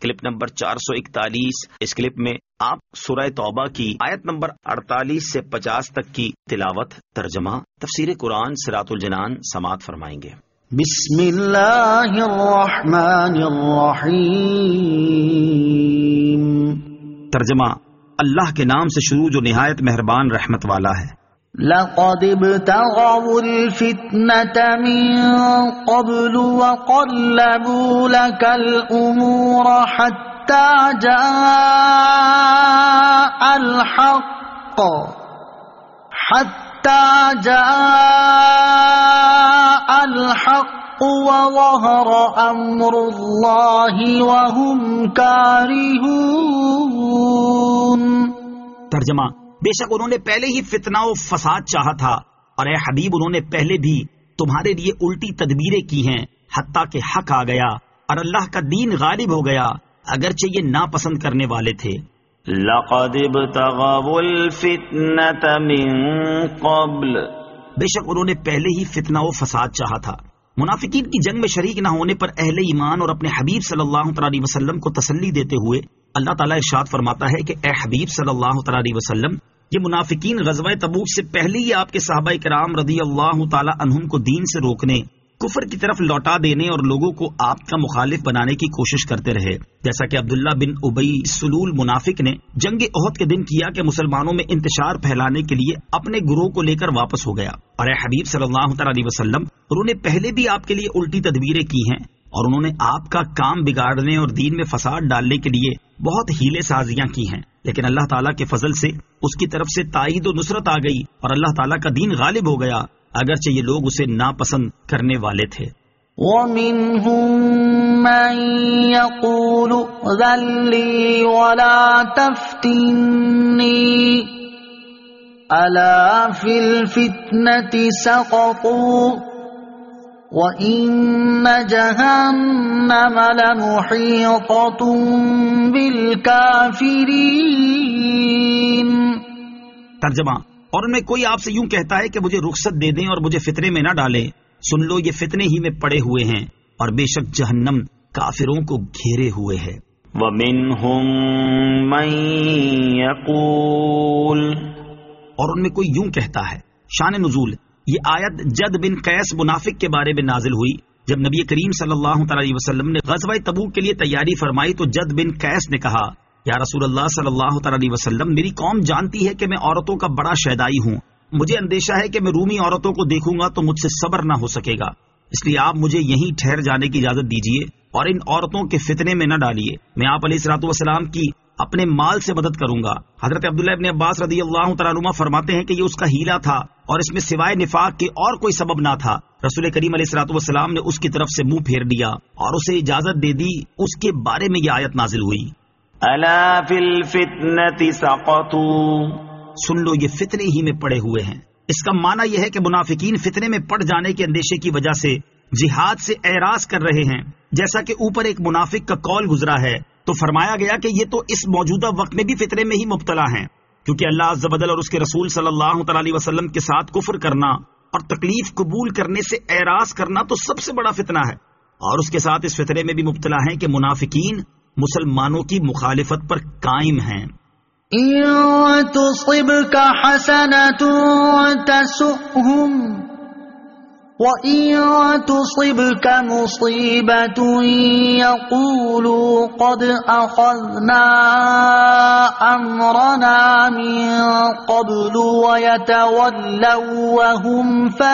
Clip number 441. اس clip میں آپ سورہ توبہ کی آیت نمبر 48 سے 50 تک کی تلاوت، ترجمہ، تفسیر قرآن صراط الجنان سماعت فرمائیں گے. بسم اللہ الرحمن الرحیم. ترجمہ، اللہ کے نام سے شروع جو نہایت مہربان رحمت والا ہے. لقد ابتغوا الفتنة من قبل وقلبوا لك الأمور حتى جاء الحق وظهر أمر الله وهم كارهون. ترجمہ، بے شک انہوں نے پہلے ہی فتنہ و فساد چاہا تھا، اور اے حبیب انہوں نے پہلے بھی تمہارے لیے الٹی تدبیریں کی ہیں، حتیٰ کہ حق آ گیا اور اللہ کا دین غالب ہو گیا، اگرچہ یہ ناپسند کرنے والے تھے. لقد ابتغوا الفتنة من قبل، بے شک انہوں نے پہلے ہی فتنہ و فساد چاہا تھا. منافقین کی جنگ میں شریک نہ ہونے پر اہل ایمان اور اپنے حبیب صلی اللہ علیہ وسلم کو تسلی دیتے ہوئے اللہ تعالیٰ ارشاد فرماتا ہے کہ اے حبیب صلی اللہ علیہ وسلم، یہ منافقین غزوہ تبوک سے پہلے ہی آپ کے صحابہ کرام رضی اللہ تعالی عنہم کو دین سے روکنے، کفر کی طرف لوٹا دینے اور لوگوں کو آپ کا مخالف بنانے کی کوشش کرتے رہے، جیسا کہ عبداللہ بن ابی سلول منافق نے جنگ احد کے دن کیا کہ مسلمانوں میں انتشار پھیلانے کے لیے اپنے گروہ کو لے کر واپس ہو گیا. اور اے حبیب صلی اللہ علیہ وسلم، انہوں نے پہلے بھی آپ کے لیے الٹی تدبیریں کی ہیں، اور انہوں نے آپ کا کام بگاڑنے اور دین میں فساد ڈالنے کے لیے بہت ہیلے سازیاں کی ہیں، لیکن اللہ تعالیٰ کے فضل سے اس کی طرف سے تائید و نصرت آ گئی اور اللہ تعالیٰ کا دین غالب ہو گیا، اگرچہ یہ لوگ اسے ناپسند کرنے والے تھے. وَمِنْهُمْ مَنْ يَقُولُ ائْذَنْ لِي وَلَا تَفْتِنِّي أَلَا فِي الْفِتْنَةِ سَقَطُوا وَإِنَّ جَهَنَّمَ لَمُحِيطَةٌ بِالْكَافِرِينَ. ترجمہ، اور ان میں کوئی آپ سے یوں کہتا ہے کہ مجھے رخصت دے دیں اور مجھے فتنے میں نہ ڈالیں، سن لو یہ فتنے ہی میں پڑے ہوئے ہیں اور بے شک جہنم کافروں کو گھیرے ہوئے ہے. وَمِنْهُمْ مَنْ يَقُولُ، اور ان میں کوئی یوں کہتا ہے. شان نزول، یہ آیت جد بن قیس منافق کے بارے میں نازل ہوئی. جب نبی کریم صلی اللہ علیہ وسلم نے غزوہ تبوک کے لیے تیاری فرمائی تو جد بن قیس نے کہا، یا رسول اللہ صلی اللہ علیہ وسلم، میری قوم جانتی ہے کہ میں عورتوں کا بڑا شیدائی ہوں، مجھے اندیشہ ہے کہ میں رومی عورتوں کو دیکھوں گا تو مجھ سے صبر نہ ہو سکے گا، اس لیے آپ مجھے یہیں ٹھہر جانے کی اجازت دیجیے اور ان عورتوں کے فتنے میں نہ ڈالیے، میں آپ علیہ الصلوۃ والسلام کی اپنے مال سے مدد کروں گا. حضرت عبداللہ ابن عباس رضی اللہ تعالیٰ عنہما فرماتے ہیں کہ یہ اس کا ہیلا تھا اور اس میں سوائے نفاق کے اور کوئی سبب نہ تھا. رسول کریم علیہ الصلوۃ والسلام نے اس کی طرف سے منہ پھیر دیا اور اسے اجازت دے دی. اس کے بارے میں یہ آیت نازل ہوئی، أَلَا فِي الْفِتْنَةِ سَقَطُوا، سن لو یہ فتنے ہی میں پڑے ہوئے ہیں. اس کا معنی یہ ہے کہ منافقین فتنے میں پڑ جانے کے اندیشے کی وجہ سے جہاد سے اعراض کر رہے ہیں. جیسا کہ اوپر ایک منافق کا قول گزرا ہے تو فرمایا گیا کہ یہ تو اس موجودہ وقت میں بھی فتنے میں ہی مبتلا ہیں، کیونکہ اللہ عز و جل اور اس کے رسول صلی اللہ علیہ وسلم کے ساتھ کفر کرنا اور تکلیف قبول کرنے سے اعراض کرنا تو سب سے بڑا فتنہ ہے، اور اس کے ساتھ اس فتنے میں بھی مبتلا ہیں کہ منافقین مسلمانوں کی مخالفت پر قائم ہیں. إِن تُصِبْكَ حَسَنَةٌ تَسُؤْهُمْ وَإِن تُصِبْكَ مُصِيبَةٌ يَقُولُوا قَدْ أَخَذْنَا أَمْرَنَا مِن قَبْلُ وَيَتَوَلَّوْا وَهُمْ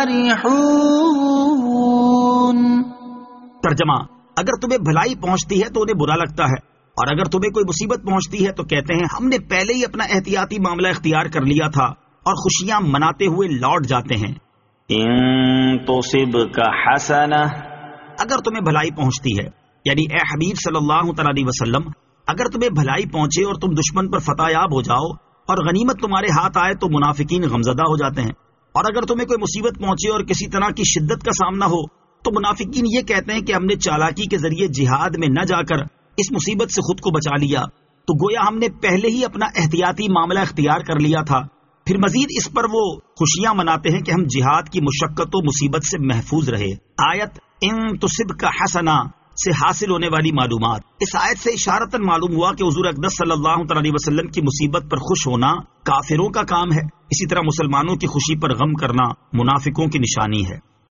فَرِحُونَ. ترجمہ، اگر تمہیں بھلائی پہنچتی ہے تو انہیں برا لگتا ہے، اور اگر تمہیں کوئی مصیبت پہنچتی ہے تو کہتے ہیں ہم نے پہلے ہی اپنا احتیاطی معاملہ اختیار کر لیا تھا، اور خوشیاں مناتے ہوئے لوٹ جاتے ہیں. إِن تُصِبْكَ حَسَنَةٌ، اگر تمہیں بھلائی پہنچتی ہے، یعنی اے حبیب صلی اللہ علیہ وسلم، اگر تمہیں بھلائی پہنچے اور تم دشمن پر فتح یاب ہو جاؤ اور غنیمت تمہارے ہاتھ آئے تو منافقین غمزدہ ہو جاتے ہیں، اور اگر تمہیں کوئی مصیبت پہنچے اور کسی طرح کی شدت کا سامنا ہو تو منافقین یہ کہتے ہیں کہ ہم نے چالاکی کے ذریعے جہاد میں نہ جا کر اس مصیبت سے خود کو بچا لیا، تو گویا ہم نے پہلے ہی اپنا احتیاطی معاملہ اختیار کر لیا تھا. پھر مزید اس پر وہ خوشیاں مناتے ہیں کہ ہم جہاد کی مشقت و مصیبت سے محفوظ رہے. آیت ان تصبک حسنہ سے حاصل ہونے والی معلومات۔ اس آیت سے اشارتاً معلوم ہوا کہ حضور اقدس صلی اللہ علیہ وسلم کی مصیبت پر خوش ہونا کافروں کا کام ہے، اسی طرح مسلمانوں کی خوشی پر غم کرنا منافقوں کی نشانی ہے۔